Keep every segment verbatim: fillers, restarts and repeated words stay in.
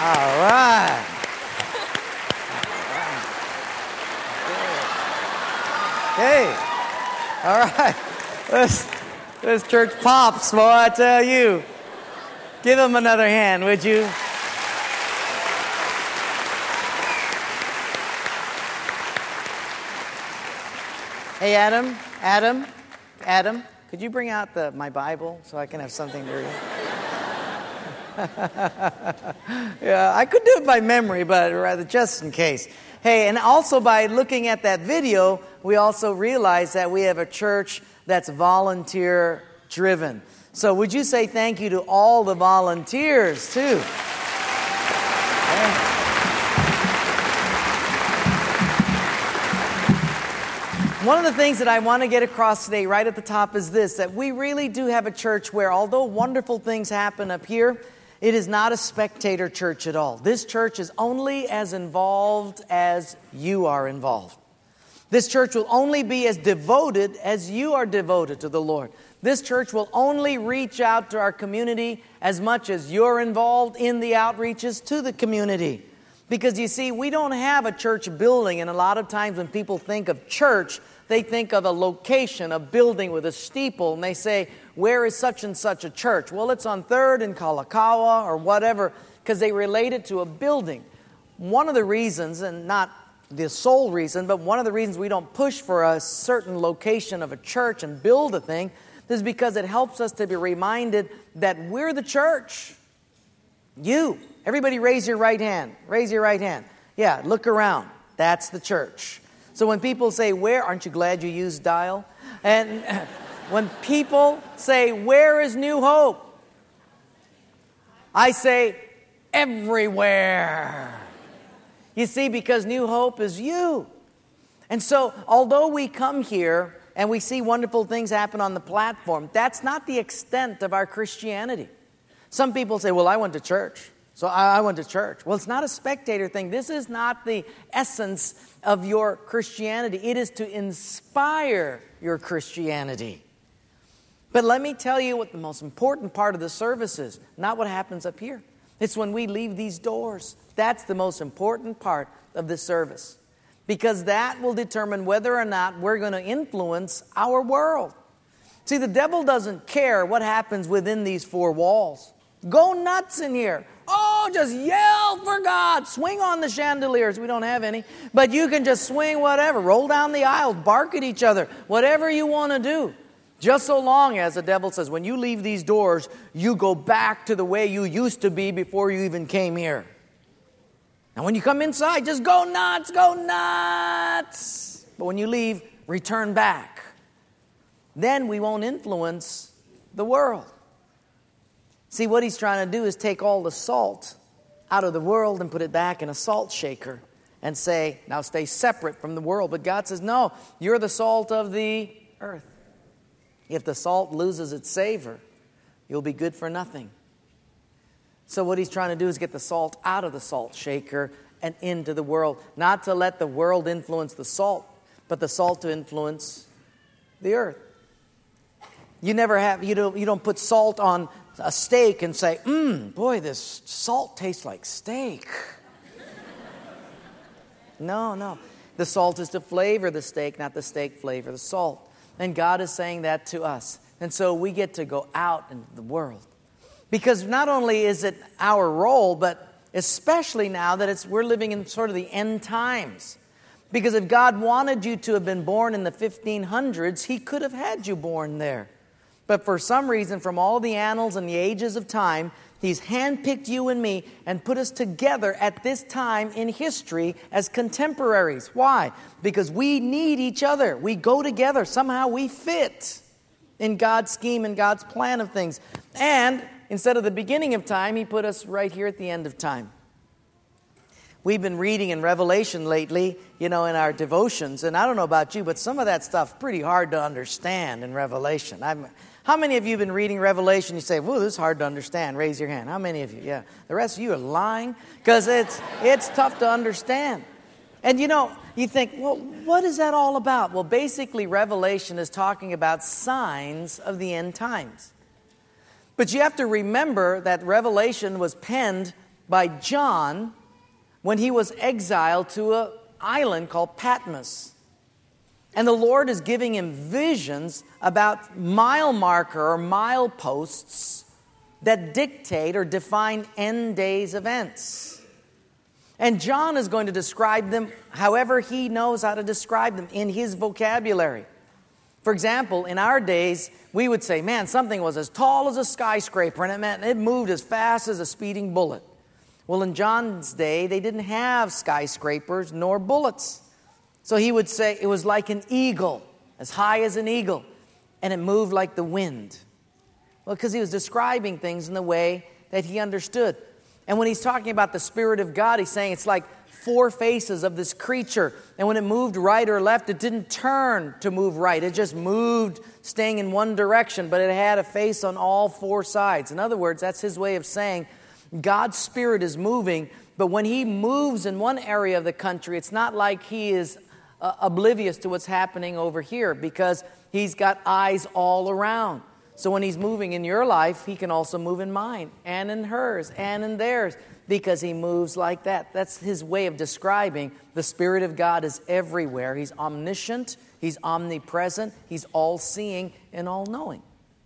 All right. Hey, all right. This, this church pops, boy, I tell you. Give him another hand, would you? Hey, Adam, Adam, Adam, could you bring out the my Bible so I can have something to read? Yeah, I could do it by memory, but rather just in case. Hey, and also by looking at that video, we also realize that we have a church that's volunteer-driven. So would you say thank you to all the volunteers, too? Okay. One of the things that I want to get across today right at the top is this, that we really do have a church where although wonderful things happen up here, it is not a spectator church at all. This church is only as involved as you are involved. This church will only be as devoted as you are devoted to the Lord. This church will only reach out to our community as much as you're involved in the outreaches to the community. Because you see, we don't have a church building, and a lot of times when people think of church, they think of a location, a building with a steeple, and they say, where is such and such a church? Well, it's on third in Kalakaua or whatever, because they relate it to a building. One of the reasons, and not the sole reason, but one of the reasons we don't push for a certain location of a church and build a thing is because it helps us to be reminded that we're the church. You. Everybody raise your right hand. Raise your right hand. Yeah, look around. That's the church. So when people say, where, aren't you glad you used dial? And when people say, where is New Hope? I say, everywhere. You see, because New Hope is you. And so, although we come here and we see wonderful things happen on the platform, that's not the extent of our Christianity. Some people say, well, I went to church. So I went to church. Well, it's not a spectator thing. This is not the essence of your Christianity. It is to inspire your Christianity. But let me tell you what the most important part of the service is. Not what happens up here. It's when we leave these doors. That's the most important part of the service. Because that will determine whether or not we're going to influence our world. See, the devil doesn't care what happens within these four walls. Go nuts in here. Oh, just yell for God. Swing on the chandeliers. We don't have any. But you can just swing whatever. Roll down the aisles. Bark at each other. Whatever you want to do. Just so long as the devil says, when you leave these doors, you go back to the way you used to be before you even came here. Now when you come inside, just go nuts. Go nuts. But when you leave, return back. Then we won't influence the world. See, what he's trying to do is take all the salt out of the world and put it back in a salt shaker and say, now stay separate from the world. But God says, no, you're the salt of the earth. If the salt loses its savor, you'll be good for nothing. So what he's trying to do is get the salt out of the salt shaker and into the world. Not to let the world influence the salt, but the salt to influence the earth. You never have, you don't, you don't put salt on a steak and say, mmm, boy, this salt tastes like steak. No, no. The salt is to flavor the steak, not the steak flavor the salt. And God is saying that to us. And so we get to go out into the world. Because not only is it our role, but especially now that it's we're living in sort of the end times. Because if God wanted you to have been born in the fifteen hundreds, He could have had you born there. But for some reason, from all the annals and the ages of time, He's handpicked you and me and put us together at this time in history as contemporaries. Why? Because we need each other. We go together. Somehow we fit in God's scheme and God's plan of things. And instead of the beginning of time, He put us right here at the end of time. We've been reading in Revelation lately, you know, in our devotions. And I don't know about you, but some of that stuff's pretty hard to understand in Revelation. I'm... How many of you have been reading Revelation? You say, whoa, this is hard to understand. Raise your hand. How many of you? Yeah. The rest of you are lying because it's it's tough to understand. And you know, you think, well, what is that all about? Well, basically, Revelation is talking about signs of the end times. But you have to remember that Revelation was penned by John when he was exiled to an island called Patmos. And the Lord is giving him visions about mile marker or mileposts that dictate or define end days events. And John is going to describe them however he knows how to describe them in his vocabulary. For example, in our days, we would say, man, something was as tall as a skyscraper, and it meant it moved as fast as a speeding bullet. Well, in John's day, they didn't have skyscrapers nor bullets. So he would say it was like an eagle, as high as an eagle, and it moved like the wind. Well, because he was describing things in the way that he understood. And when he's talking about the Spirit of God, he's saying it's like four faces of this creature. And when it moved right or left, it didn't turn to move right. It just moved staying in one direction, but it had a face on all four sides. In other words, that's his way of saying God's Spirit is moving, but when he moves in one area of the country, it's not like he is uh, oblivious to what's happening over here, because he's got eyes all around. So when he's moving in your life, he can also move in mine and in hers and in theirs, because he moves like that. That's his way of describing the Spirit of God is everywhere. He's omniscient, he's omnipresent, he's all-seeing and all-knowing.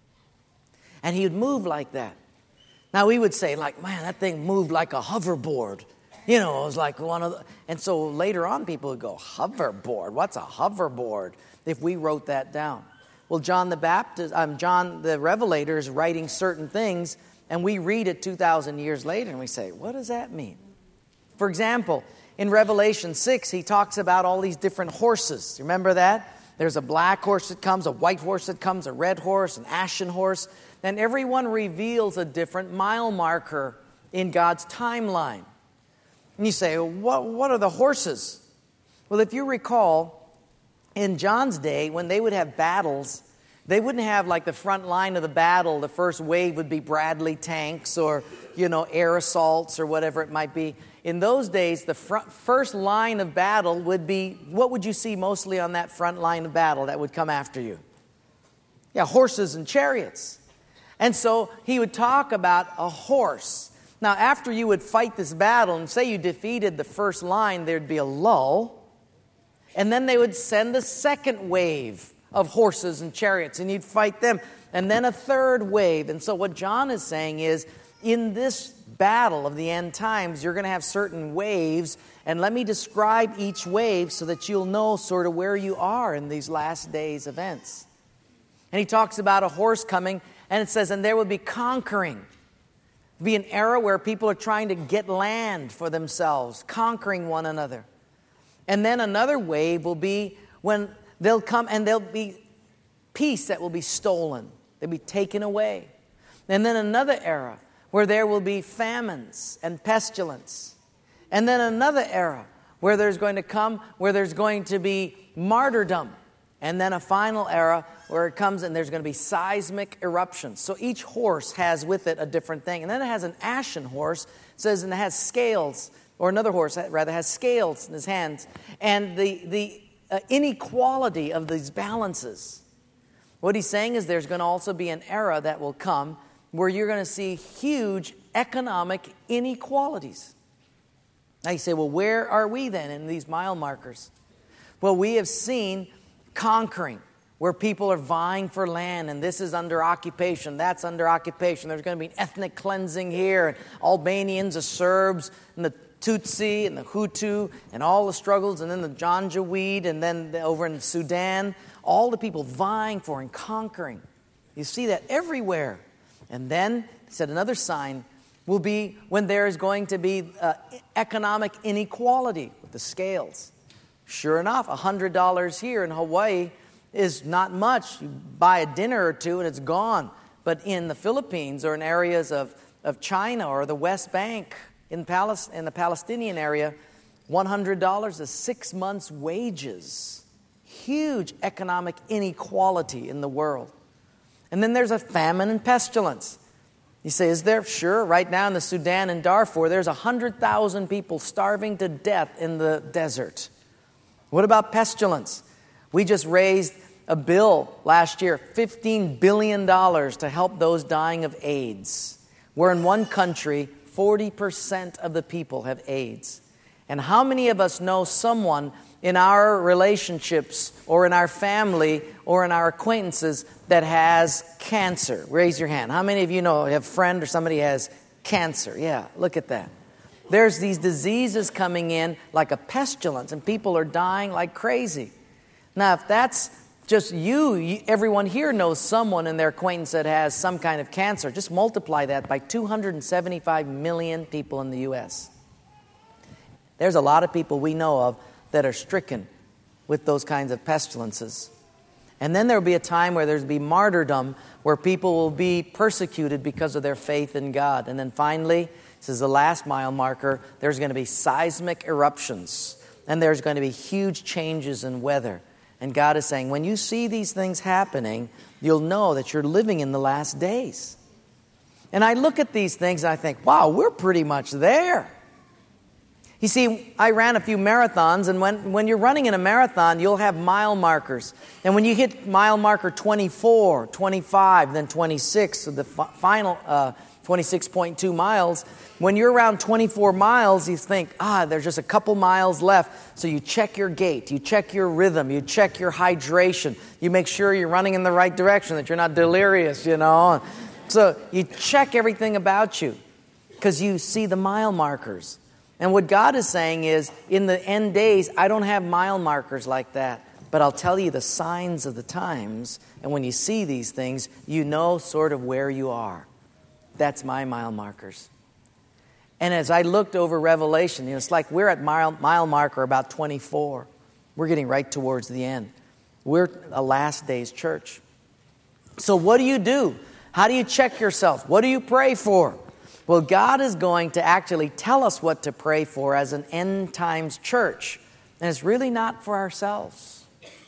And he would move like that. Now we would say, like, man, that thing moved like a hoverboard. You know, it was like one of the... And so later on people would go, hoverboard? What's a hoverboard? If we wrote that down. Well, John the Baptist, um, John the Revelator is writing certain things, and we read it two thousand years later, and we say, what does that mean? For example, in Revelation six, he talks about all these different horses. Remember that? There's a black horse that comes, a white horse that comes, a red horse, an ashen horse. And everyone reveals a different mile marker in God's timeline. And you say, well, what, what are the horses? Well, if you recall, in John's day, when they would have battles, they wouldn't have like the front line of the battle. The first wave would be Bradley tanks or, you know, air assaults or whatever it might be. In those days, the front, first line of battle would be, what would you see mostly on that front line of battle that would come after you? Yeah, horses and chariots. And so he would talk about a horse. Now, after you would fight this battle, and say you defeated the first line, there'd be a lull. And then they would send a second wave of horses and chariots, and you'd fight them. And then a third wave. And so what John is saying is, in this battle of the end times, you're going to have certain waves. And let me describe each wave so that you'll know sort of where you are in these last days events. And he talks about a horse coming, and it says, and there will be conquering. It'll be an era where people are trying to get land for themselves, conquering one another. And then another wave will be when they'll come and there'll be peace that will be stolen. They'll be taken away. And then another era where there will be famines and pestilence. And then another era where there's going to come, where there's going to be martyrdom. And then a final era where it comes and there's going to be seismic eruptions. So each horse has with it a different thing. And then it has an ashen horse, it says, and it has scales. Or another horse, rather, has scales in his hands. And the, the uh, inequality of these balances. What he's saying is there's going to also be an era that will come where you're going to see huge economic inequalities. Now you say, well, where are we then in these mile markers? Well, we have seen conquering, where people are vying for land, and this is under occupation, that's under occupation. There's going to be ethnic cleansing here, and Albanians, the Serbs, and the Tutsi and the Hutu and all the struggles, and then the Janjaweed, and then the, over in Sudan, all the people vying for and conquering. You see that everywhere. And then, he said, another sign will be when there is going to be uh, economic inequality with the scales. Sure enough, one hundred dollars here in Hawaii is not much. You buy a dinner or two and it's gone. But in the Philippines or in areas of, of China or the West Bank, In, Palis- in the Palestinian area, one hundred dollars is six months' wages. Huge economic inequality in the world. And then there's a famine and pestilence. You say, is there? Sure. Right now in the Sudan and Darfur, there's one hundred thousand people starving to death in the desert. What about pestilence? We just raised a bill last year, fifteen billion dollars, to help those dying of AIDS. Where in one country, forty percent of the people have AIDS. And how many of us know someone in our relationships or in our family or in our acquaintances that has cancer? Raise your hand. How many of you know, have a friend or somebody has cancer? Yeah, look at that. There's these diseases coming in like a pestilence, and people are dying like crazy. Now, if that's just you, you, everyone here knows someone in their acquaintance that has some kind of cancer. Just multiply that by two hundred seventy-five million people in the U S There's a lot of people we know of that are stricken with those kinds of pestilences. And then there'll be a time where there'll be martyrdom, where people will be persecuted because of their faith in God. And then finally, this is the last mile marker, there's going to be seismic eruptions. And there's going to be huge changes in weather. And God is saying, when you see these things happening, you'll know that you're living in the last days. And I look at these things and I think, wow, we're pretty much there. You see, I ran a few marathons, and when, when you're running in a marathon, you'll have mile markers. And when you hit mile marker twenty-four, twenty-five, then twenty-six, so the f- final uh, twenty-six point two miles, when you're around twenty-four miles, you think, ah, there's just a couple miles left. So you check your gait, you check your rhythm, you check your hydration, you make sure you're running in the right direction, that you're not delirious, you know. So you check everything about you because you see the mile markers. And what God is saying is, in the end days, I don't have mile markers like that, but I'll tell you the signs of the times, and when you see these things, you know sort of where you are. That's my mile markers. And as I looked over Revelation, you know, it's like we're at mile, mile marker about twenty-four. We're getting right towards the end. We're a last days church. So what do you do? How do you check yourself? What do you pray for? Well, God is going to actually tell us what to pray for as an end times church. And it's really not for ourselves.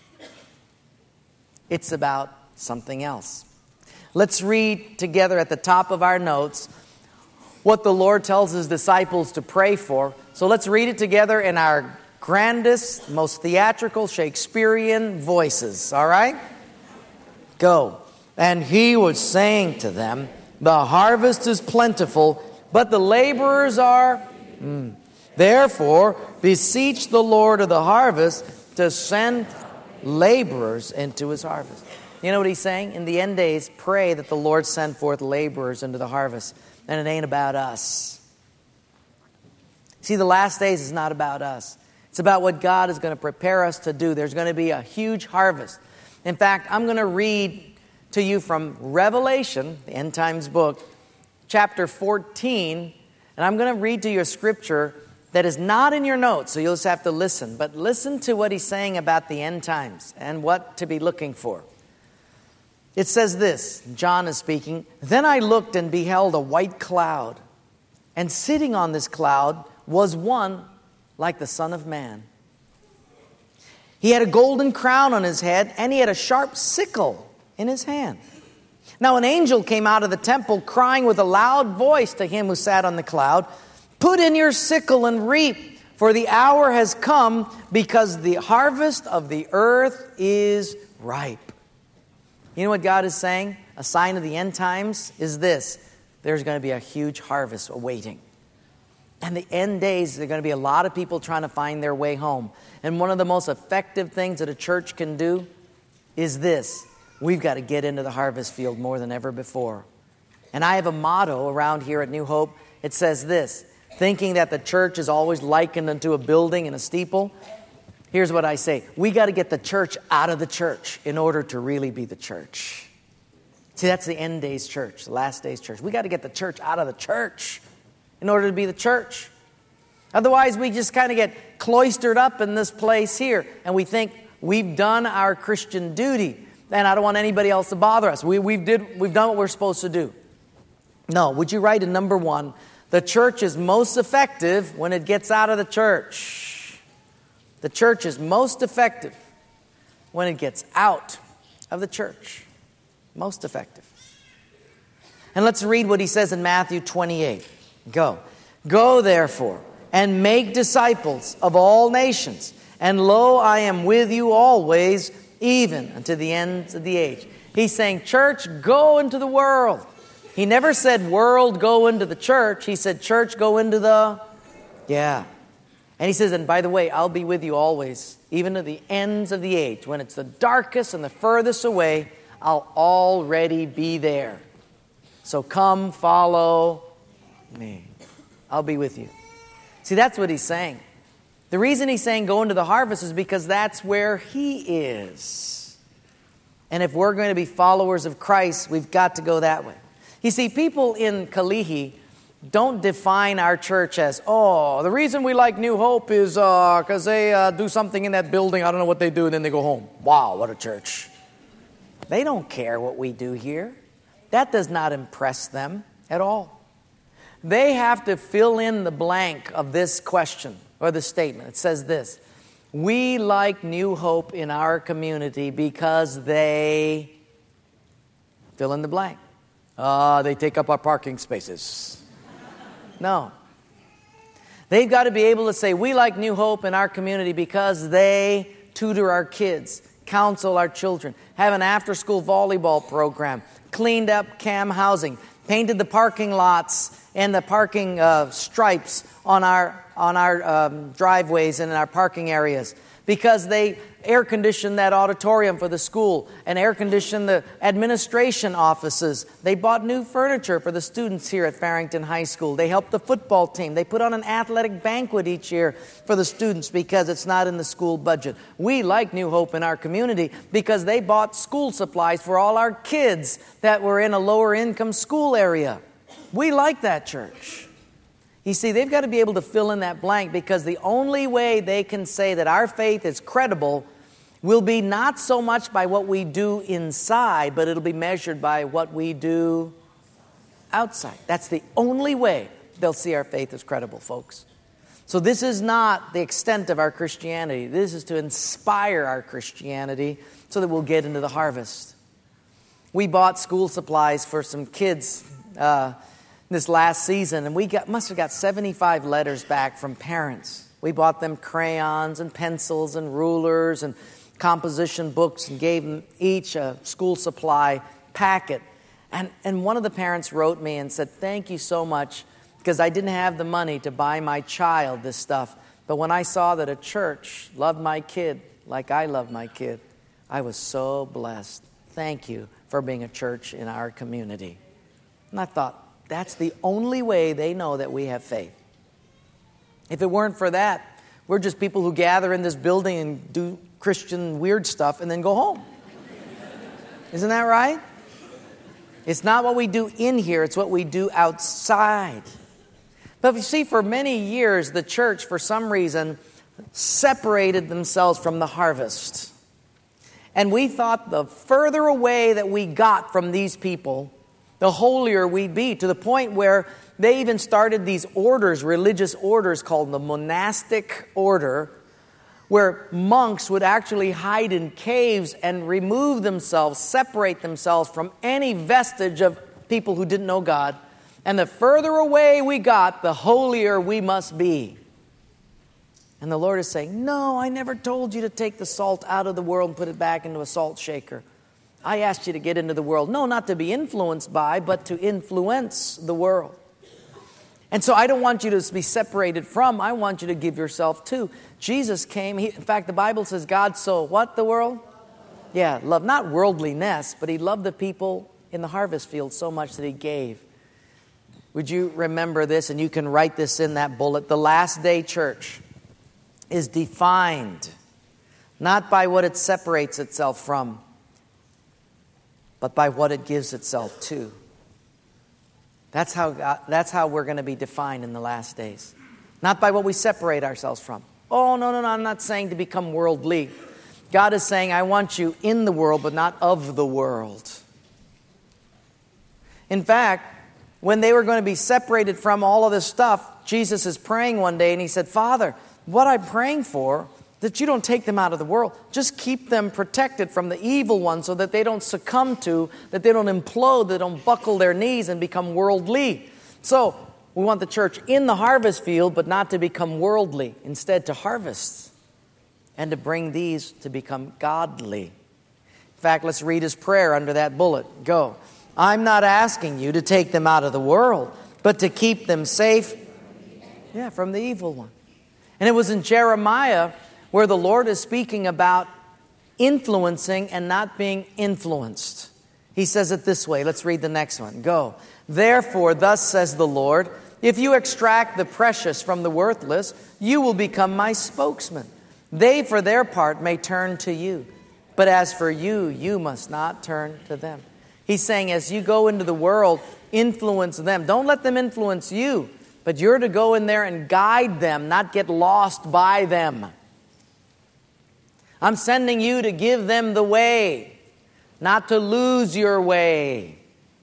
It's about something else. Let's read together at the top of our notes what the Lord tells His disciples to pray for. So let's read it together in our grandest, most theatrical, Shakespearean voices. All right? Go. And He was saying to them, the harvest is plentiful, but the laborers are... Mm. Therefore, beseech the Lord of the harvest to send laborers into His harvest. You know what He's saying? In the end days, pray that the Lord send forth laborers into the harvest. And it ain't about us. See, the last days is not about us. It's about what God is going to prepare us to do. There's going to be a huge harvest. In fact, I'm going to read to you from Revelation, the end times book, chapter fourteen, and I'm going to read to you a scripture that is not in your notes, so you'll just have to listen. But listen to what he's saying about the end times and what to be looking for. It says this, John is speaking, Then I looked and beheld a white cloud, and sitting on this cloud was one like the Son of Man. He had a golden crown on his head, and he had a sharp sickle in his hand. Now an angel came out of the temple crying with a loud voice to him who sat on the cloud, Put in your sickle and reap, for the hour has come, because the harvest of the earth is ripe. You know what God is saying? A sign of the end times is this. There's going to be a huge harvest awaiting. And the end days, there are going to be a lot of people trying to find their way home. And one of the most effective things that a church can do is this. We've got to get into the harvest field more than ever before. And I have a motto around here at New Hope. It says this, thinking that the church is always likened unto a building and a steeple. Here's what I say. We got to get the church out of the church in order to really be the church. See, that's the end days church, the last days church. We got to get the church out of the church in order to be the church. Otherwise, we just kind of get cloistered up in this place here, and we think we've done our Christian duty. And I don't want anybody else to bother us. We, we've, did, we've done what we're supposed to do. No, would you write in number one, the church is most effective when it gets out of the church. The church is most effective when it gets out of the church. Most effective. And let's read what he says in Matthew twenty-eight. Go. Go therefore and make disciples of all nations. And lo, I am with you always, even unto the ends of the age. He's saying, church, go into the world. He never said, world, go into the church. He said, church, go into the... Yeah. And he says, and by the way, I'll be with you always, even to the ends of the age. When it's the darkest and the furthest away, I'll already be there. So come, follow me. I'll be with you. See, that's what he's saying. The reason he's saying go into the harvest is because that's where he is. And if we're going to be followers of Christ, we've got to go that way. You see, people in Kalihi don't define our church as, oh, the reason we like New Hope is because uh, they uh, do something in that building. I don't know what they do, and then they go home. Wow, what a church. They don't care what we do here. That does not impress them at all. They have to fill in the blank of this question or the statement. It says this: we like New Hope in our community because they fill in the blank. Uh, they take up our parking spaces. No. They've got to be able to say, we like New Hope in our community because they tutor our kids, counsel our children, have an after-school volleyball program, cleaned up CAM housing, painted the parking lots and the parking uh, stripes on our on our um, driveways and in our parking areas, because they air-conditioned that auditorium for the school and air-conditioned the administration offices. They bought new furniture for the students here at Farrington High School. They helped the football team. They put on an athletic banquet each year for the students because it's not in the school budget. We like New Hope in our community because they bought school supplies for all our kids that were in a lower-income school area. We like that church. You see, they've got to be able to fill in that blank, because the only way they can say that our faith is credible will be not so much by what we do inside, but it'll be measured by what we do outside. That's the only way they'll see our faith as credible, folks. So this is not the extent of our Christianity. This is to inspire our Christianity so that we'll get into the harvest. We bought school supplies for some kids uh, this last season, and we got must have got seventy-five letters back from parents. We bought them crayons and pencils and rulers and composition books and gave them each a school supply packet. And, and one of the parents wrote me and said, thank you so much, because I didn't have the money to buy my child this stuff. But when I saw that a church loved my kid like I love my kid, I was so blessed. Thank you for being a church in our community. And I thought, that's the only way they know that we have faith. If it weren't for that, we're just people who gather in this building and do Christian weird stuff and then go home. Isn't that right? It's not what we do in here, it's what we do outside. But you see, for many years, the church, for some reason, separated themselves from the harvest. And we thought the further away that we got from these people, the holier we'd be, to the point where they even started these orders, religious orders called the monastic order, where monks would actually hide in caves and remove themselves, separate themselves from any vestige of people who didn't know God. And the further away we got, the holier we must be. And the Lord is saying, no, I never told you to take the salt out of the world and put it back into a salt shaker. I asked you to get into the world, no, not to be influenced by, but to influence the world. And so I don't want you to be separated from, I want you to give yourself to. Jesus came, he, in fact, the Bible says God so what the world? Yeah, love, not worldliness, but he loved the people in the harvest field so much that he gave. Would you remember this? And you can write this in that bullet. The last day church is defined not by what it separates itself from, but by what it gives itself to. That's how God, that's how we're going to be defined in the last days. Not by what we separate ourselves from. Oh, no, no, no, I'm not saying to become worldly. God is saying, I want you in the world, but not of the world. In fact, when they were going to be separated from all of this stuff, Jesus is praying one day, and he said, Father, what I'm praying for, that you don't take them out of the world. Just keep them protected from the evil one so that they don't succumb to, that they don't implode, they don't buckle their knees and become worldly. So we want the church in the harvest field, but not to become worldly. Instead, to harvest and to bring these to become godly. In fact, let's read his prayer under that bullet. Go. I'm not asking you to take them out of the world, but to keep them safe, yeah, from the evil one. And it was in Jeremiah where the Lord is speaking about influencing and not being influenced. He says it this way. Let's read the next one. Go. Therefore, thus says the Lord, if you extract the precious from the worthless, you will become my spokesman. They, for their part, may turn to you. But as for you, you must not turn to them. He's saying as you go into the world, influence them. Don't let them influence you. But you're to go in there and guide them, not get lost by them. I'm sending you to give them the way, not to lose your way.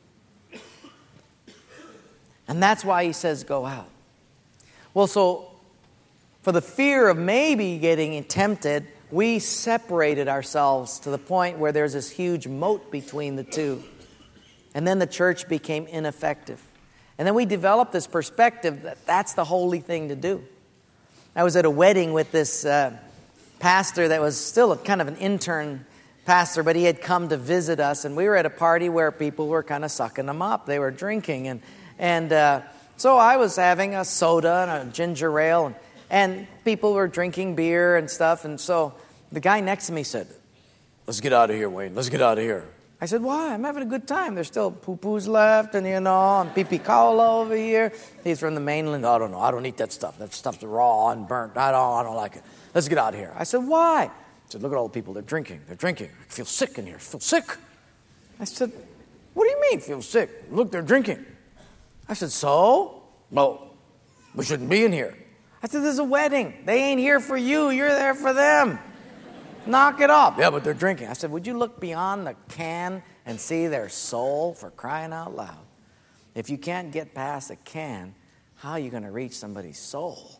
And that's why he says go out. Well, so for the fear of maybe getting tempted, we separated ourselves to the point where there's this huge moat between the two. And then the church became ineffective. And then we developed this perspective that that's the holy thing to do. I was at a wedding with this uh, pastor that was still a, kind of an intern pastor, but he had come to visit us. And we were at a party where people were kind of sucking them up. They were drinking. And, and uh, so I was having a soda and a ginger ale. And, and people were drinking beer and stuff. And so the guy next to me said, "Let's get out of here, Wayne. Let's get out of here." I said, "Why? I'm having a good time. There's still poo-poos left and, you know, and pee-pee cola over here." He's from the mainland. "I don't know. I don't eat that stuff. That stuff's raw and burnt. I don't, I don't like it. Let's get out of here." I said, "Why?" He said, "Look at all the people. They're drinking. They're drinking. I feel sick in here. I feel sick." I said, "What do you mean feel sick? Look, they're drinking." I said, "So? Well, we shouldn't be in here." I said, "There's a wedding. They ain't here for you. You're there for them. Knock it off." "Yeah, but they're drinking." I said, "Would you look beyond the can and see their soul, for crying out loud? If you can't get past a can, how are you going to reach somebody's soul?"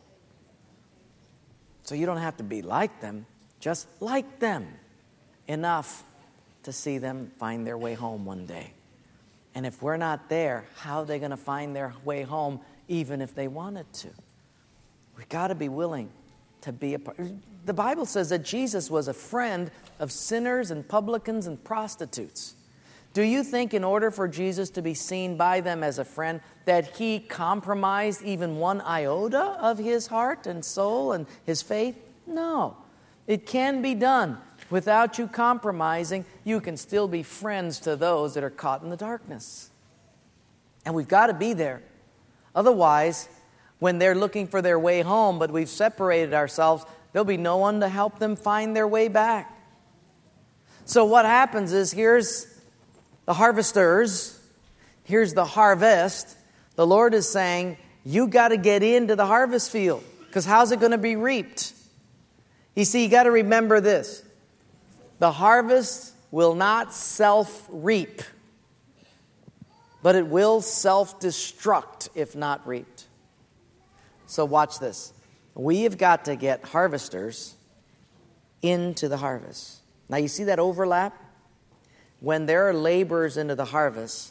So you don't have to be like them. Just like them enough to see them find their way home one day. And if we're not there, how are they going to find their way home even if they wanted to? We've got to be willing to be a part. The Bible says that Jesus was a friend of sinners and publicans and prostitutes. Do you think in order for Jesus to be seen by them as a friend that he compromised even one iota of his heart and soul and his faith? No. It can be done. Without you compromising, you can still be friends to those that are caught in the darkness. And we've got to be there. Otherwise, when they're looking for their way home, but we've separated ourselves, there'll be no one to help them find their way back. So what happens is, here's the harvesters, here's the harvest. The Lord is saying, you got to get into the harvest field, because how's it going to be reaped? You see, you got to remember this. The harvest will not self-reap, but it will self-destruct if not reaped. So watch this. We have got to get harvesters into the harvest. Now you see that overlap? When there are laborers into the harvest,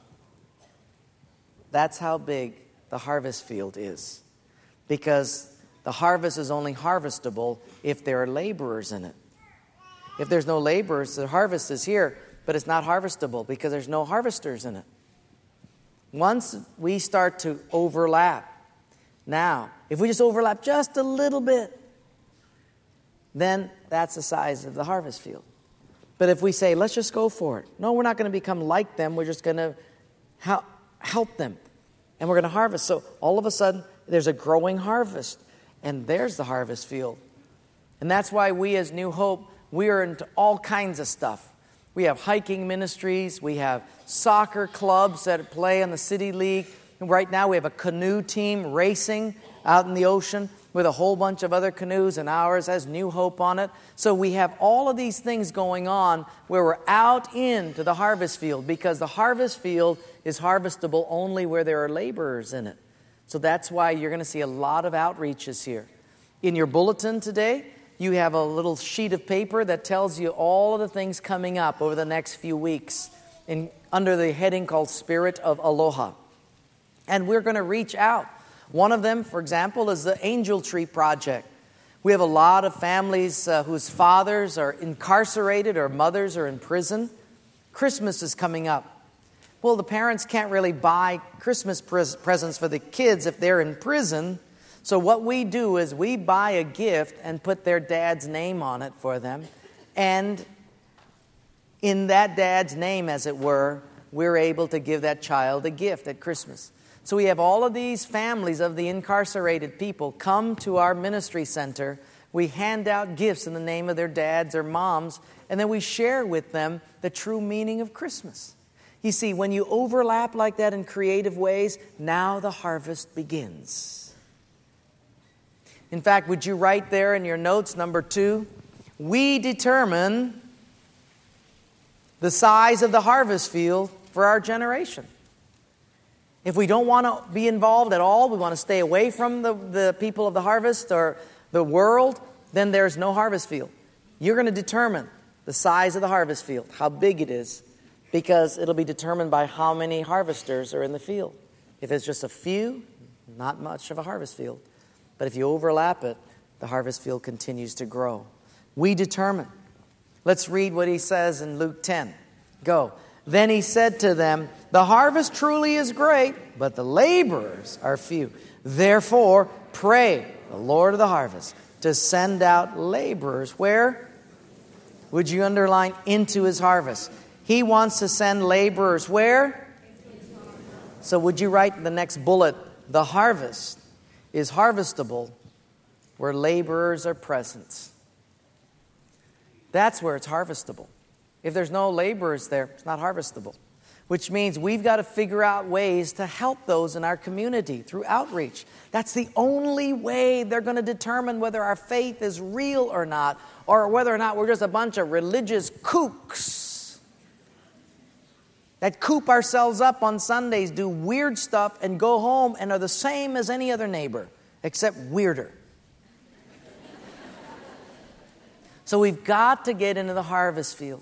that's how big the harvest field is. Because the harvest is only harvestable if there are laborers in it. If there's no laborers, the harvest is here, but it's not harvestable because there's no harvesters in it. Once we start to overlap, now, if we just overlap just a little bit, then that's the size of the harvest field. But if we say, let's just go for it. No, we're not going to become like them. We're just going to help them. And we're going to harvest. So all of a sudden, there's a growing harvest. And there's the harvest field. And that's why we as New Hope, we are into all kinds of stuff. We have hiking ministries. We have soccer clubs that play in the City League. And right now we have a canoe team racing out in the ocean with a whole bunch of other canoes, and ours has New Hope on it. So we have all of these things going on where we're out into the harvest field, because the harvest field is harvestable only where there are laborers in it. So that's why you're going to see a lot of outreaches here. In your bulletin today, you have a little sheet of paper that tells you all of the things coming up over the next few weeks in, under the heading called Spirit of Aloha. And we're going to reach out. One of them, for example, is the Angel Tree Project. We have a lot of families uh, whose fathers are incarcerated or mothers are in prison. Christmas is coming up. Well, the parents can't really buy Christmas pres- presents for the kids if they're in prison. So what we do is we buy a gift and put their dad's name on it for them. And in that dad's name, as it were, we're able to give that child a gift at Christmas. So we have all of these families of the incarcerated people come to our ministry center. We hand out gifts in the name of their dads or moms, and then we share with them the true meaning of Christmas. You see, when you overlap like that in creative ways, now the harvest begins. In fact, would you write there in your notes, number two, we determine the size of the harvest field for our generation. If we don't want to be involved at all, we want to stay away from the, the people of the harvest or the world, then there's no harvest field. You're going to determine the size of the harvest field, how big it is, because it'll be determined by how many harvesters are in the field. If it's just a few, not much of a harvest field. But if you overlap it, the harvest field continues to grow. We determine. Let's read what he says in Luke ten. Go. Then he said to them, the harvest truly is great, but the laborers are few. Therefore, pray the Lord of the harvest to send out laborers. Where? Would you underline into his harvest? He wants to send laborers where? So would you write the next bullet, the harvest is harvestable where laborers are present. That's where it's harvestable. If there's no laborers there, it's not harvestable. Which means we've got to figure out ways to help those in our community through outreach. That's the only way they're going to determine whether our faith is real or not, or whether or not we're just a bunch of religious kooks that coop ourselves up on Sundays, do weird stuff, and go home and are the same as any other neighbor, except weirder. So we've got to get into the harvest field.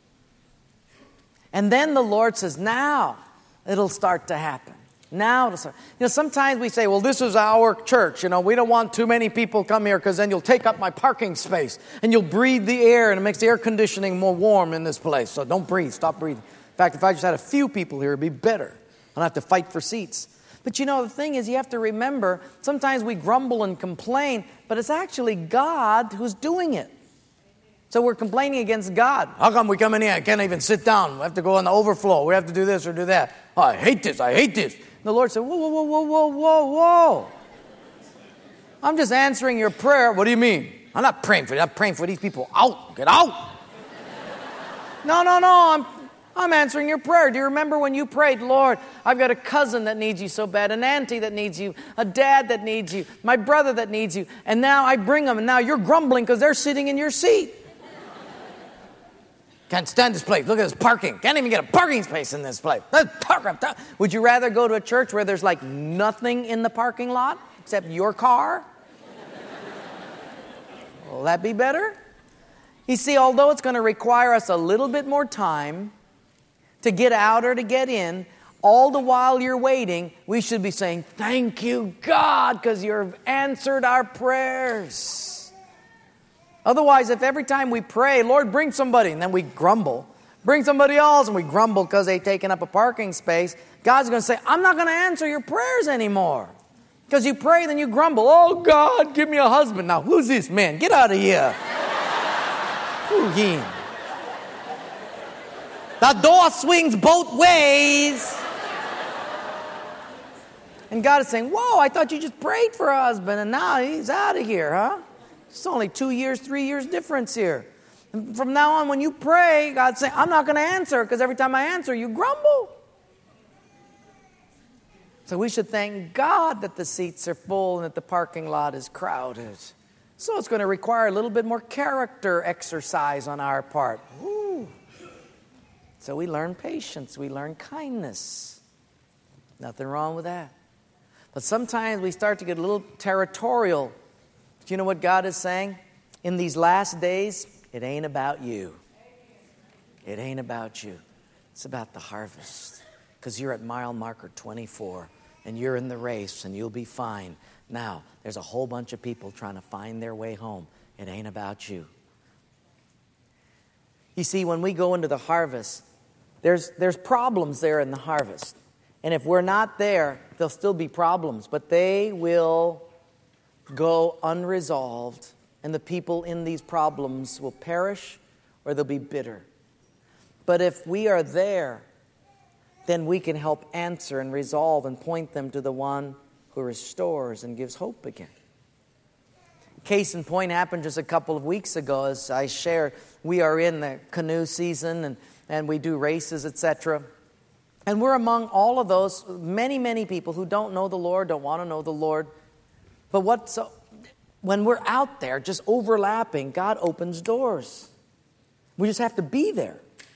And then the Lord says, now it'll start to happen. Now it'll start. You know, sometimes we say, well, this is our church. You know, we don't want too many people come here because then you'll take up my parking space and you'll breathe the air and it makes the air conditioning more warm in this place. So don't breathe. Stop breathing. In fact, if I just had a few people here, it'd be better. I don't have to fight for seats. But you know, the thing is, you have to remember, sometimes we grumble and complain, but it's actually God who's doing it. So we're complaining against God. How come we come in here, I can't even sit down? We have to go on the overflow. We have to do this or do that. Oh, I hate this, I hate this. And the Lord said, whoa, whoa, whoa, whoa, whoa, whoa, whoa. I'm just answering your prayer. What do you mean? I'm not praying for you. I'm praying for these people. Out, get out. no, no, no, I'm, I'm answering your prayer. Do you remember when you prayed, Lord, I've got a cousin that needs you so bad, an auntie that needs you, a dad that needs you, my brother that needs you, and now I bring them, and now you're grumbling because they're sitting in your seat. Can't stand this place. Look at this parking. Can't even get a parking space in this place. Let's park up. Would you rather go to a church where there's like nothing in the parking lot except your car? Will that be better? You see, although it's going to require us a little bit more time to get out or to get in, all the while you're waiting, we should be saying, thank you, God, because you've answered our prayers. Otherwise, if every time we pray, Lord, bring somebody, and then we grumble, bring somebody else, and we grumble because they've taken up a parking space, God's going to say, I'm not going to answer your prayers anymore. Because you pray, then you grumble. Oh, God, give me a husband. Now, who's this man? Get out of here. Who him? The door swings both ways. And God is saying, whoa, I thought you just prayed for a husband, and now he's out of here, huh? It's only two years, three years difference here. And from now on, when you pray, God's saying, I'm not going to answer because every time I answer, you grumble. So we should thank God that the seats are full and that the parking lot is crowded. So it's going to require a little bit more character exercise on our part. Ooh. So we learn patience. We learn kindness. Nothing wrong with that. But sometimes we start to get a little territorial. Do you know what God is saying? In these last days, it ain't about you. It ain't about you. It's about the harvest. Because you're at mile marker twenty-four, and you're in the race, and you'll be fine. Now, there's a whole bunch of people trying to find their way home. It ain't about you. You see, when we go into the harvest, There's, there's problems there in the harvest. And if we're not there, there'll still be problems. But they will go unresolved. And the people in these problems will perish or they'll be bitter. But if we are there, then we can help answer and resolve and point them to the one who restores and gives hope again. Case in point happened just a couple of weeks ago. As I shared, we are in the canoe season and, and we do races, et cetera. And we're among all of those, many, many people who don't know the Lord, don't want to know the Lord. But what, so, when we're out there just overlapping, God opens doors. We just have to be there.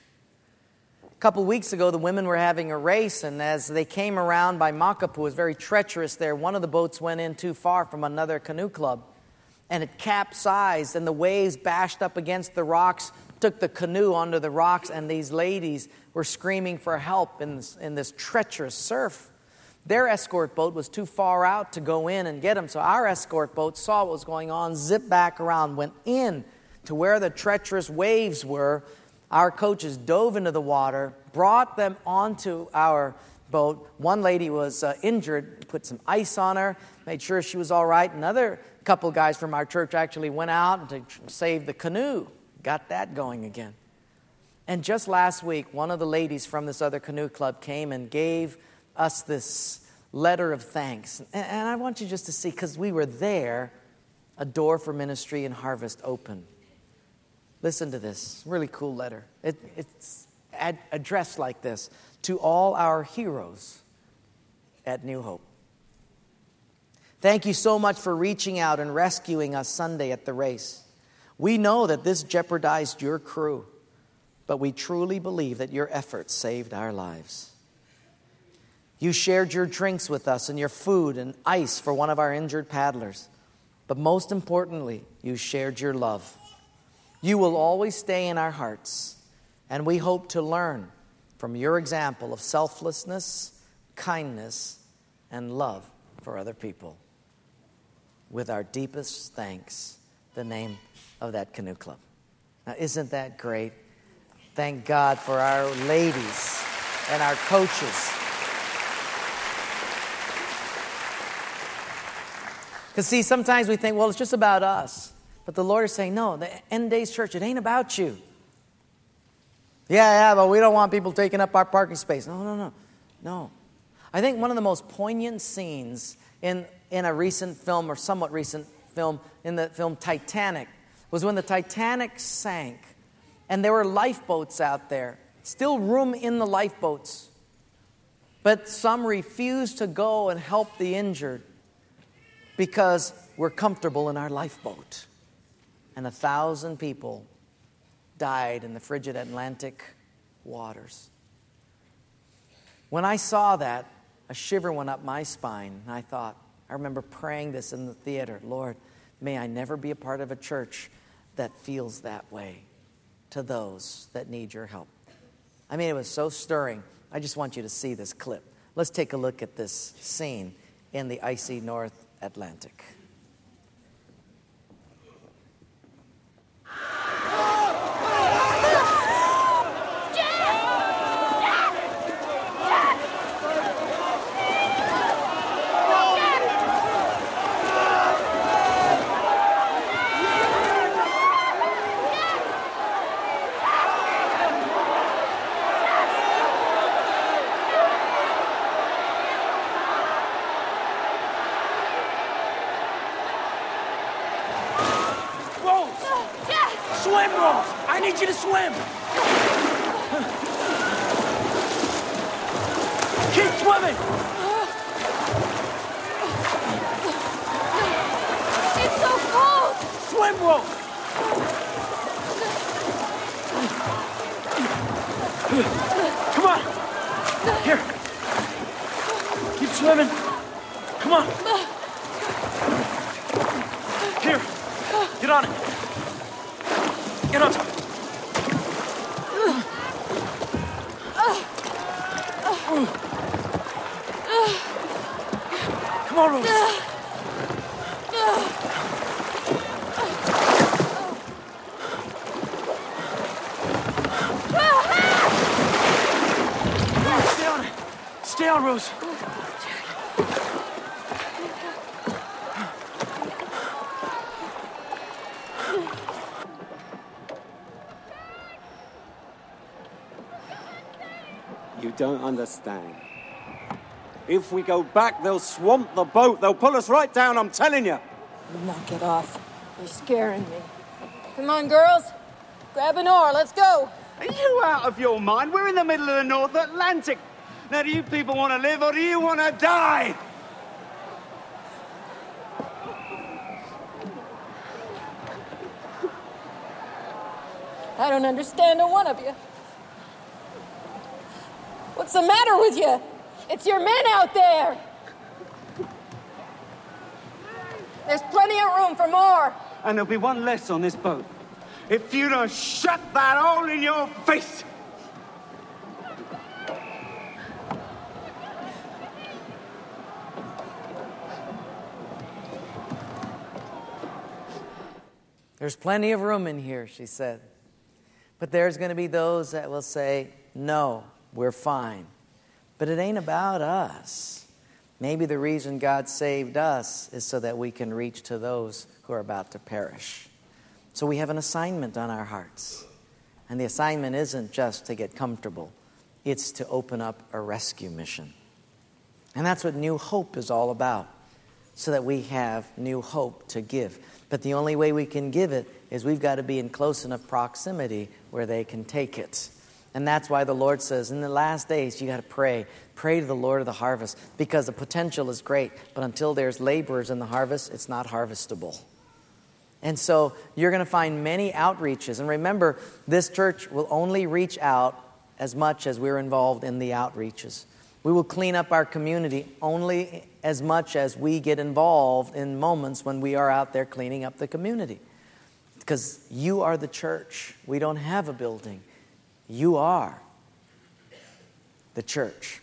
A couple of weeks ago, the women were having a race, and as they came around by Makapu, it was very treacherous there. One of the boats went in too far from another canoe club, and it capsized, and the waves bashed up against the rocks, took the canoe onto the rocks, and these ladies were screaming for help in this, in this treacherous surf. Their escort boat was too far out to go in and get them, so our escort boat saw what was going on, zipped back around, went in to where the treacherous waves were. Our coaches dove into the water, brought them onto our boat. One lady was uh, injured, put some ice on her, made sure she was all right. Another couple guys from our church actually went out to save the canoe, got that going again. And just last week, one of the ladies from this other canoe club came and gave us this letter of thanks. And, and I want you just to see, because we were there, a door for ministry and harvest open. Listen to this really cool letter. It, it's ad- addressed like this: to all our heroes at New Hope. Thank you so much for reaching out and rescuing us Sunday at the race. We know that this jeopardized your crew, but we truly believe that your efforts saved our lives. You shared your drinks with us and your food and ice for one of our injured paddlers. But most importantly, you shared your love. You will always stay in our hearts, and we hope to learn from your example of selflessness, kindness, and love for other people. With our deepest thanks, the name of that canoe club. Now, isn't that great? Thank God for our ladies and our coaches. Because see, sometimes we think, well, it's just about us. But the Lord is saying, no, the End Days Church, it ain't about you. Yeah, yeah, but we don't want people taking up our parking space. No, no, no, no. I think one of the most poignant scenes in, in a recent film, or somewhat recent film, in the film Titanic, was when the Titanic sank, and there were lifeboats out there, still room in the lifeboats. But some refused to go and help the injured because we're comfortable in our lifeboat. And a thousand people died in the frigid Atlantic waters. When I saw that, a shiver went up my spine. And I thought, I remember praying this in the theater, Lord, may I never be a part of a church that feels that way to those that need your help. I mean, it was so stirring. I just want you to see this clip. Let's take a look at this scene in the icy North Atlantic. Swim, Rose! I need you to swim! Keep swimming! It's so cold! Swim, Rose! Come on! Here! Keep swimming! Come on! Here! Get on it! Get on top. Come on, Rose. down, Rose. You don't understand. If we go back, they'll swamp the boat. They'll pull us right down, I'm telling you. Knock it off. You're scaring me. Come on, girls. Grab an oar. Let's go. Are you out of your mind? We're in the middle of the North Atlantic. Now, do you people want to live or do you want to die? I don't understand a one of you. What's the matter with you? It's your men out there. There's plenty of room for more. And there'll be one less on this boat. If you don't shut that hole in your face. There's plenty of room in here, she said. But there's going to be those that will say, no, we're fine. But it ain't about us. Maybe the reason God saved us is so that we can reach to those who are about to perish. So we have an assignment on our hearts. And the assignment isn't just to get comfortable. It's to open up a rescue mission. And that's what New Hope is all about. So that we have new hope to give. But the only way we can give it is we've got to be in close enough proximity where they can take it. And that's why the Lord says, in the last days, you got to pray. Pray to the Lord of the harvest. Because the potential is great. But until there's laborers in the harvest, it's not harvestable. And so you're going to find many outreaches. And remember, this church will only reach out as much as we're involved in the outreaches. We will clean up our community only as much as we get involved in moments when we are out there cleaning up the community. Because you are the church. We don't have a building. You are the church.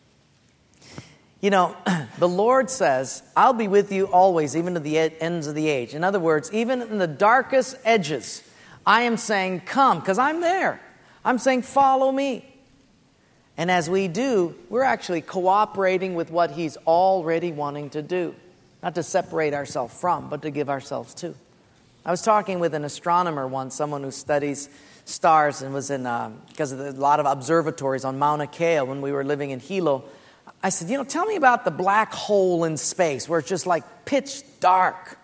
You know, the Lord says, I'll be with you always, even to the ends of the age. In other words, even in the darkest edges, I am saying, come, because I'm there. I'm saying, follow me. And as we do, we're actually cooperating with what He's already wanting to do. Not to separate ourselves from, but to give ourselves to. I was talking with an astronomer once, someone who studies stars and was in, uh, because of the, a lot of observatories on Mauna Kea when we were living in Hilo. I said, you know, tell me about the black hole in space where it's just like pitch dark.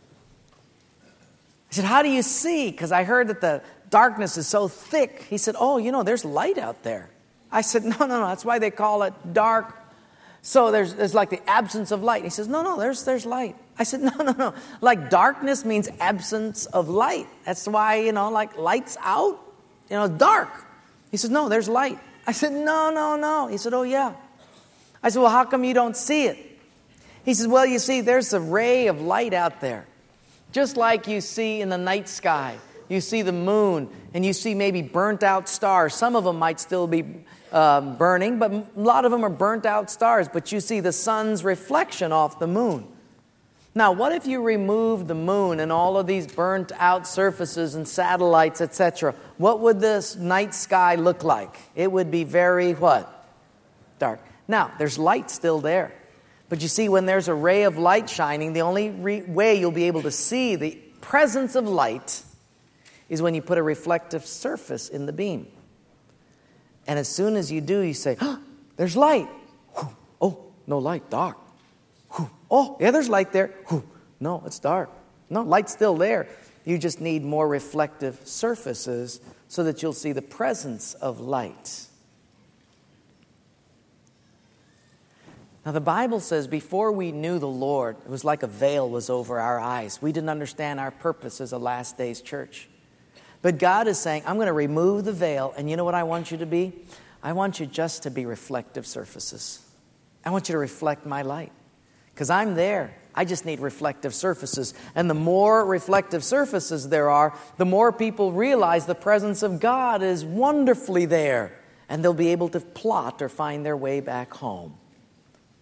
I said, how do you see? Because I heard that the darkness is so thick. He said, oh, you know, there's light out there. I said, no, no, no, that's why they call it dark. So there's, there's like the absence of light. He says, no, no, there's, there's light. I said, no, no, no. Like darkness means absence of light. That's why, you know, like lights out, you know, dark. He says, no, there's light. I said, no, no, no. He said, oh, yeah. I said, well, how come you don't see it? He says, well, you see, there's a ray of light out there. Just like you see in the night sky. You see the moon, and you see maybe burnt out stars. Some of them might still be um, burning, but a lot of them are burnt out stars. But you see the sun's reflection off the moon. Now, what if you removed the moon and all of these burnt out surfaces and satellites, et cetera? What would this night sky look like? It would be very what? Dark. Now, there's light still there. But you see, when there's a ray of light shining, the only re- way you'll be able to see the presence of light is when you put a reflective surface in the beam. And as soon as you do, you say, oh, there's light. Oh, no light, dark. Oh, yeah, there's light there. No, it's dark. No, light's still there. You just need more reflective surfaces so that you'll see the presence of light. Now, the Bible says before we knew the Lord, it was like a veil was over our eyes. We didn't understand our purpose as a last days church. But God is saying, I'm going to remove the veil, and you know what I want you to be? I want you just to be reflective surfaces. I want you to reflect my light. Because I'm there. I just need reflective surfaces. And the more reflective surfaces there are, the more people realize the presence of God is wonderfully there. And they'll be able to plot or find their way back home.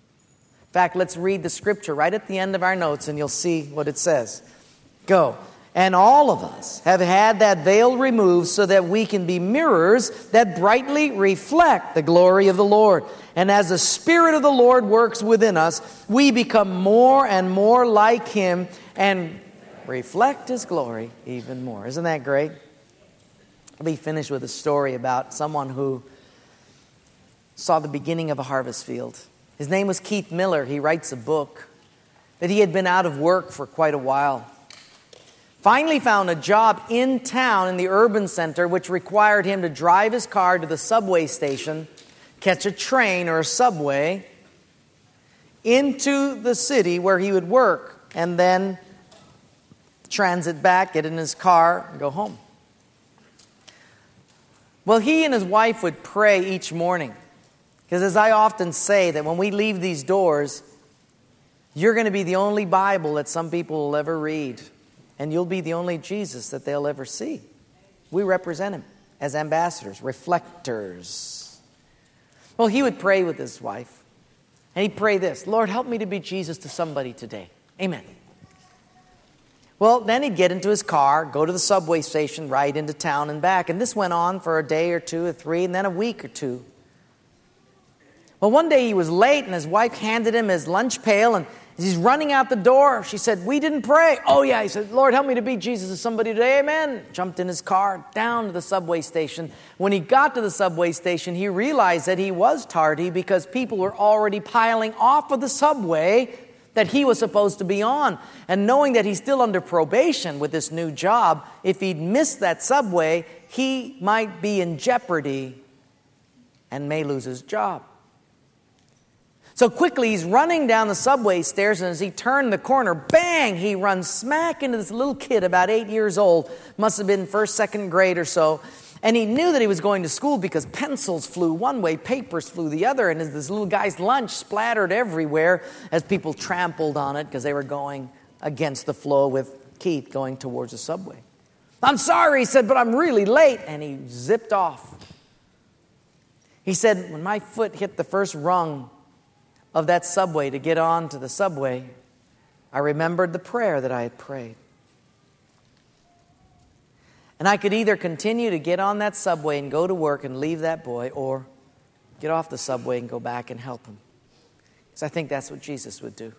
In fact, let's read the scripture right at the end of our notes and you'll see what it says. Go. And all of us have had that veil removed so that we can be mirrors that brightly reflect the glory of the Lord. And as the Spirit of the Lord works within us, we become more and more like Him and reflect His glory even more. Isn't that great? I'll be finished with a story about someone who saw the beginning of a harvest field. His name was Keith Miller. He writes a book that he had been out of work for quite a while. Finally found a job in town in the urban center, which required him to drive his car to the subway station, catch a train or a subway into the city where he would work, and then transit back, get in his car, and go home. Well, he and his wife would pray each morning. Because as I often say, that when we leave these doors, you're going to be the only Bible that some people will ever read. And you'll be the only Jesus that they'll ever see. We represent Him as ambassadors, reflectors. Well, he would pray with his wife. And he'd pray this: Lord, help me to be Jesus to somebody today. Amen. Well, then he'd get into his car, go to the subway station, ride into town and back. And this went on for a day or two or three, and then a week or two. Well, one day he was late, and his wife handed him his lunch pail, and as he's running out the door, she said, "We didn't pray." "Oh, yeah." He said, "Lord, help me to be Jesus to somebody today." Amen. Jumped in his car, down to the subway station. When he got to the subway station, he realized that he was tardy because people were already piling off of the subway that he was supposed to be on. And knowing that he's still under probation with this new job, if he'd missed that subway, he might be in jeopardy and may lose his job. So quickly, he's running down the subway stairs, and as he turned the corner, bang, he runs smack into this little kid about eight years old, must have been first, second grade or so. And he knew that he was going to school because pencils flew one way, papers flew the other, and this little guy's lunch splattered everywhere as people trampled on it because they were going against the flow with Keith going towards the subway. "I'm sorry," he said, "but I'm really late." And he zipped off. He said, "When my foot hit the first rung of that subway to get on to the subway, I remembered the prayer that I had prayed. And I could either continue to get on that subway and go to work and leave that boy, or get off the subway and go back and help him." Because I think that's what Jesus would do.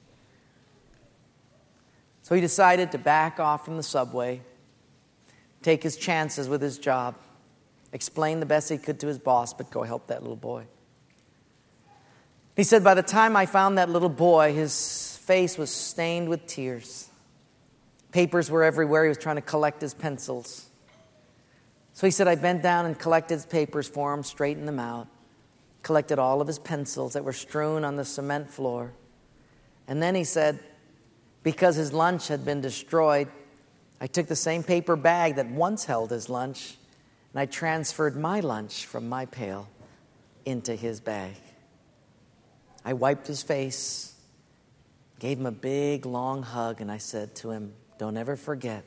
So he decided to back off from the subway, take his chances with his job, explain the best he could to his boss, but go help that little boy. He said, by the time I found that little boy, his face was stained with tears. Papers were everywhere. He was trying to collect his pencils. So he said, I bent down and collected his papers for him, straightened them out, collected all of his pencils that were strewn on the cement floor. And then he said, because his lunch had been destroyed, I took the same paper bag that once held his lunch, and I transferred my lunch from my pail into his bag. I wiped his face, gave him a big, long hug, and I said to him, don't ever forget,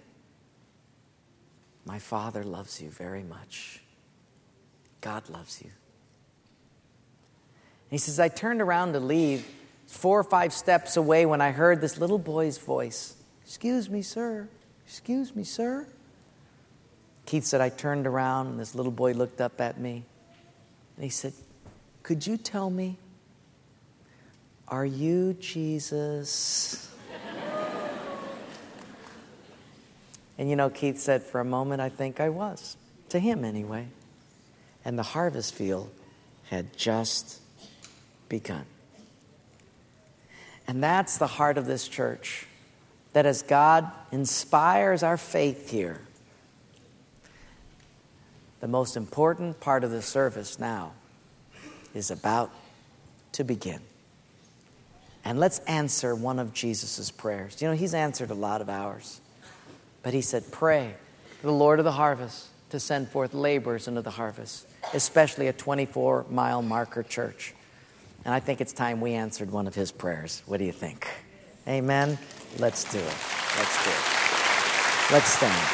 my Father loves you very much. God loves you. And he says, I turned around to leave, four or five steps away when I heard this little boy's voice. Excuse me, sir. Excuse me, sir. Keith said, I turned around, and this little boy looked up at me. And he said, could you tell me, are you Jesus? And you know, Keith said, for a moment, I think I was. To him, anyway. And the harvest field had just begun. And that's the heart of this church. That as God inspires our faith here, the most important part of the service now is about to begin. And let's answer one of Jesus' prayers. You know, he's answered a lot of ours. But he said, pray to the Lord of the harvest to send forth laborers into the harvest, especially a twenty-four mile marker church. And I think it's time we answered one of his prayers. What do you think? Amen? Let's do it. Let's do it. Let's stand.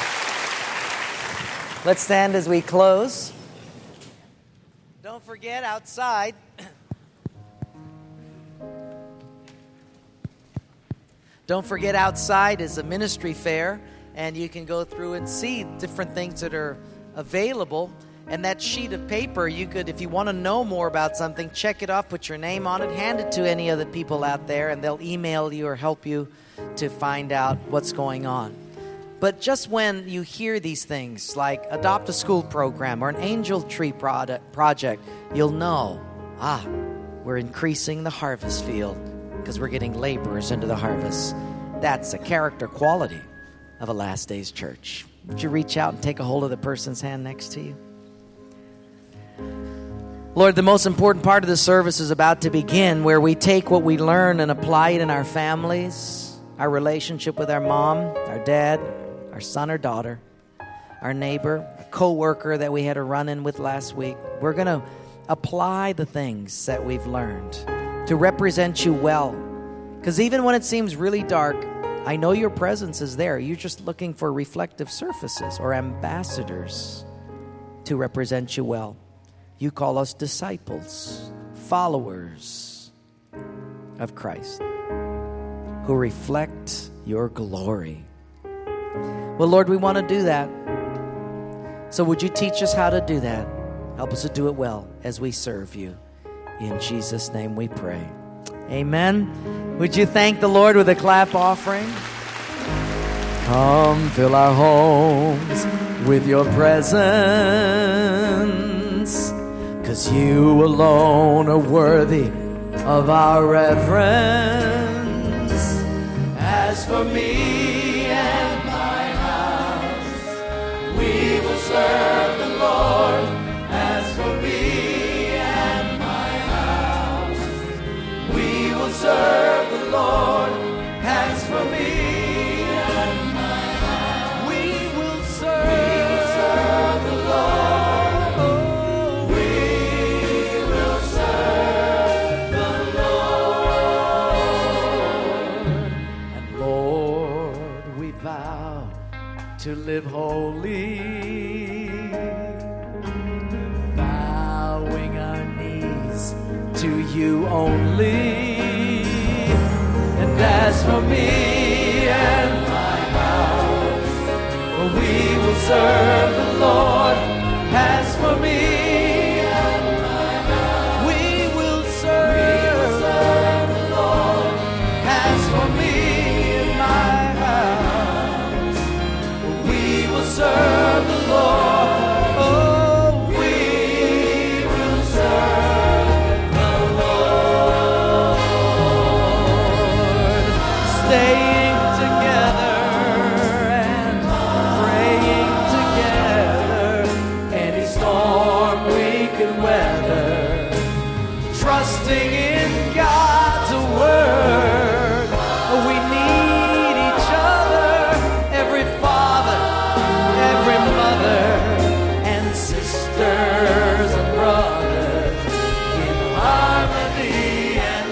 Let's stand as we close. Don't forget, outside, Don't forget, outside is a ministry fair, and you can go through and see different things that are available. And that sheet of paper, you could, if you want to know more about something, check it off, put your name on it, hand it to any of the people out there, and they'll email you or help you to find out what's going on. But just when you hear these things, like Adopt a School program or an Angel Tree product, project, you'll know, ah, we're increasing the harvest field because we're getting laborers into the harvest. That's a character quality of a last days church. Would you reach out and take a hold of the person's hand next to you? Lord, the most important part of the service is about to begin, where we take what we learn and apply it in our families, our relationship with our mom, our dad, our son or daughter, our neighbor, a co-worker that we had a run-in with last week. We're going to apply the things that we've learned to represent you well. Because even when it seems really dark, I know your presence is there. You're just looking for reflective surfaces or ambassadors to represent you well. You call us disciples, followers of Christ, who reflect your glory. Well, Lord, we want to do that. So would you teach us how to do that? Help us to do it well as we serve you. In Jesus' name we pray. Amen. Would you thank the Lord with a clap offering? Come fill our homes with your presence, 'cause you alone are worthy of our reverence. As for me and my house, we will serve the Lord. As for me and my house, we will serve the Lord. As for me and my house, we will serve, we will serve the Lord. Oh, we will serve the Lord. And Lord, we vow to live holy, bowing our knees to you only. And as for me and my house, we will serve the Lord. As for me and my house, we will serve, we will serve the Lord. As for me and my house, we will serve the Lord. Oh, we will serve the Lord. Staying together and praying together, any storm we can weather, trusting in God's word. We need each other, every father, every mother, and sisters and brothers, in harmony and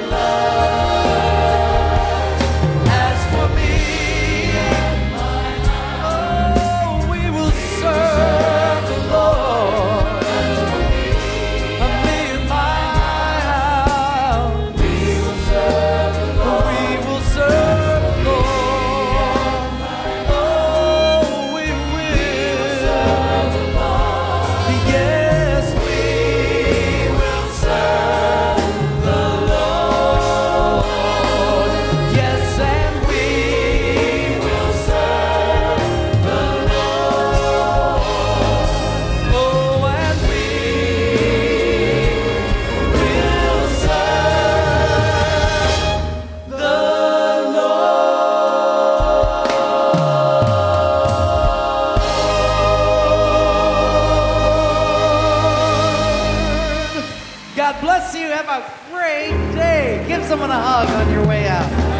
love. As for me and my house, oh, we will serve the Lord. As for me and my house, we will serve the Lord. We will serve the Lord. Oh, we will serve the Lord. Yes, we will serve the Lord. Yes, and we will serve the Lord. Oh, and we will serve the Lord. God bless you. Have a great day. Give someone a hug on your way out.